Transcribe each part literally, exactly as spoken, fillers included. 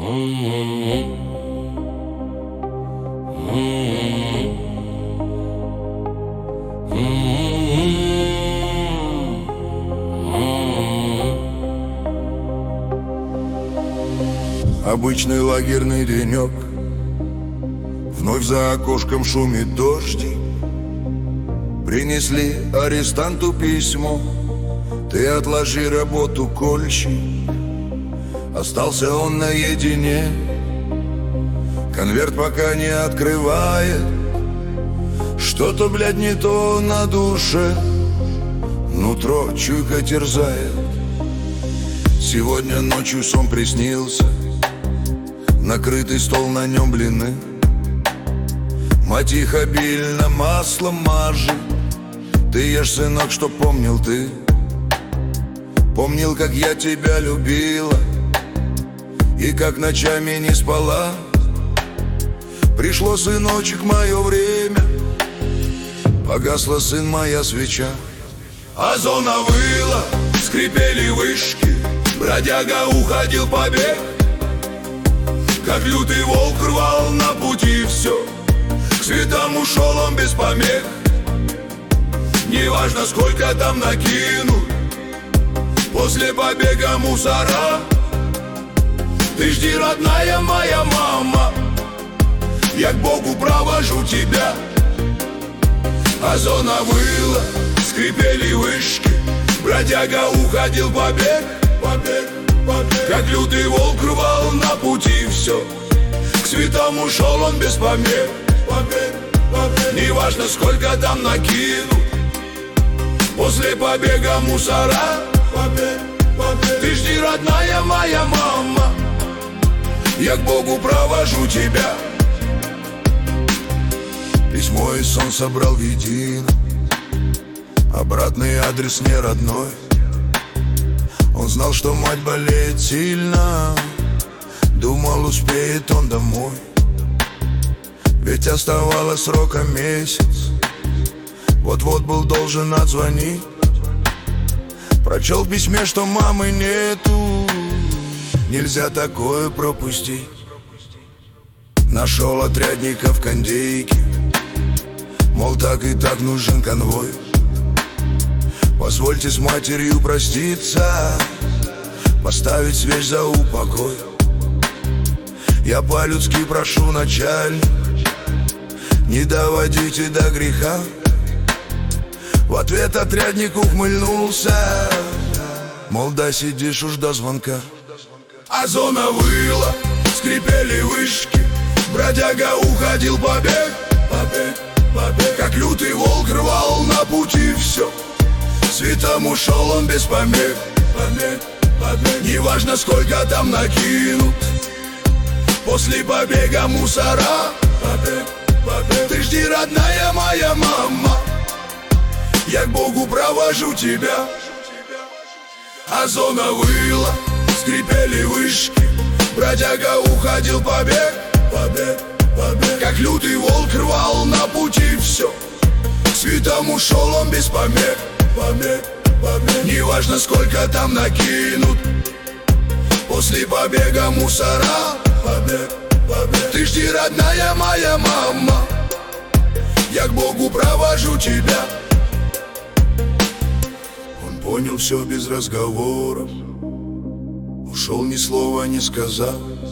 Обычный лагерный денек, вновь за окошком шумит дождик. Принесли арестанту письмо: ты отложи работу, кольщик. Остался он наедине, конверт пока не открывает. Что-то, блядь, не то на душе, нутро чуйка терзает. Сегодня ночью сон приснился, накрытый стол, на нем блины. Мать их обильно маслом мажет. Ты ешь, сынок, что помнил ты. Помнил, как я тебя любила и как ночами не спала. Пришло, сыночек, мое время, погасла, сын, моя свеча. А зона выла, скрипели вышки, бродяга уходил побег. Как лютый волк рвал на пути все, к светам ушел он без помех. Неважно, сколько там накинут, после побега мусора. Ты жди, родная моя мама, я к Богу провожу тебя. А зона выла, скрипели вышки, бродяга уходил побег, побег, побег. Как лютый волк рвал на пути все, к светам ушел он без помех, побег, побег. Неважно, сколько там накинут, после побега мусора. Побег, побег. Ты жди, родная моя мама, я к Богу провожу тебя. Письмо и сон собрал в едино, обратный адрес не родной. Он знал, что мать болеет сильно, думал, успеет он домой. Ведь оставалось срока месяц, вот-вот был должен отзвонить. Прочел в письме, что мамы нету, нельзя такое пропустить. Нашел отрядника в кондейке, мол, так и так нужен конвой. Позвольте с матерью проститься, поставить свеч за упокой. Я по-людски прошу, начальник, не доводите до греха. В ответ отрядник ухмыльнулся, мол, да сидишь уж до звонка. А зона выла, скрипели вышки, бродяга уходил побег, побег, побег. Как лютый волк рвал на пути все, светом ушел он без помех, побег, побег. Неважно, сколько там накинут, после побега мусора. Побег, побег. Ты жди, родная моя мама, я к Богу провожу тебя. А зона выла, скрипели вышки, бродяга уходил побег, побег, побег. Как лютый волк рвал на пути все, к светам ушел он без помех, побег, побег. Неважно, сколько там накинут, после побега мусора. Побег, побег. Ты жди, родная моя мама, я к Богу провожу тебя. Он понял все без разговоров, ушел, ни слова не сказав.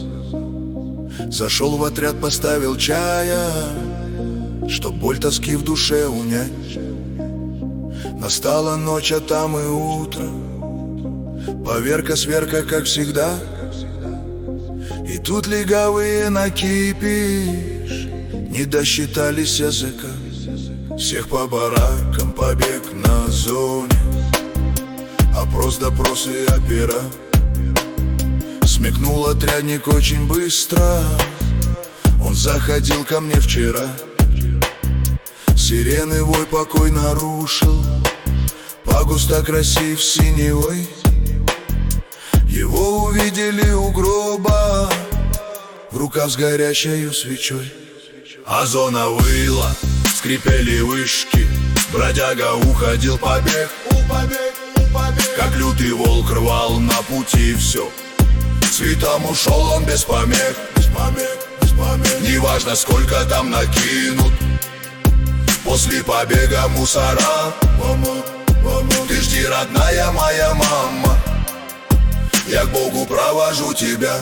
Зашел в отряд, поставил чая, чтоб боль тоски в душе унять. Настала ночь, а там и утро, поверка сверка, как всегда. И тут легавые накипишь не досчитались языка. Всех по баракам, побег на зоне, опрос, допрос и опера. Смекнул отрядник очень быстро, он заходил ко мне вчера. Сирены вой покой нарушил, по густо красив синевой. Его увидели у гроба, в руках с горящей свечой. А зона выла, скрипели вышки, бродяга уходил побег, побег, побег. Как лютый волк рвал на пути все, Светом ушел он без помех, без помех, без помех. Неважно, сколько там накинут. После побега мусора, мама, мама. Ты жди, родная моя мама, я к Богу провожу тебя.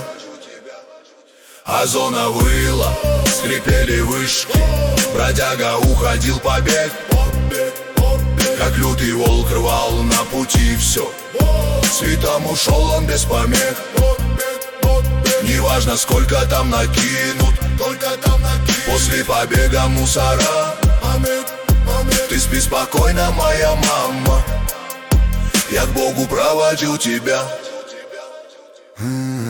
А зона выла, скрипели вышки, бродяга уходил побег, как лютый волк рвал на пути все. Светом ушел он без помех. Неважно, сколько там накинут, только там накинут. После побега мусора, ты спи спокойно, моя мама, я к Богу проводил тебя.